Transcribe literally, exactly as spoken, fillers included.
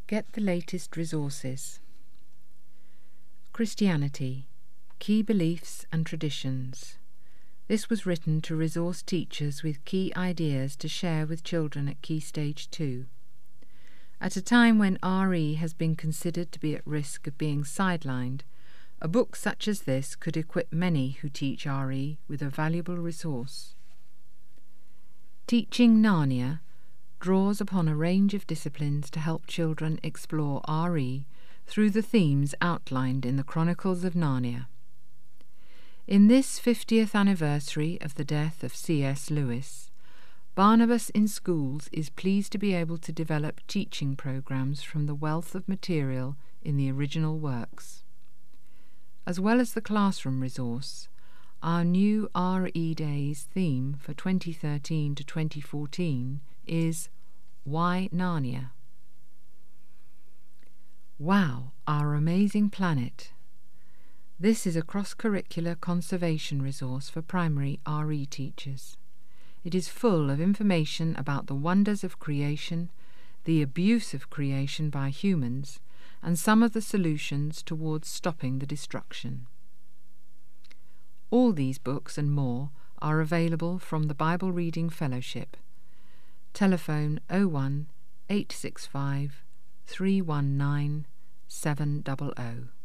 Get the latest resources. Christianity, Key Beliefs and Traditions. This was written to resource teachers with key ideas to share with children at Key Stage two. At a time when R E has been considered to be at risk of being sidelined, a book such as this could equip many who teach R E with a valuable resource. Teaching Narnia draws upon a range of disciplines to help children explore R E through the themes outlined in the Chronicles of Narnia. In this fiftieth anniversary of the death of C S Lewis, Barnabas in Schools is pleased to be able to develop teaching programs from the wealth of material in the original works. As well as the classroom resource, our new R E Days theme for twenty thirteen to twenty fourteen is Why Narnia? Wow, our amazing planet! This is a cross-curricular conservation resource for primary R E teachers. It is full of information about the wonders of creation, the abuse of creation by humans, and some of the solutions towards stopping the destruction. All these books and more are available from the Bible Reading Fellowship. Telephone oh one, eight six five, three one nine, seven hundred.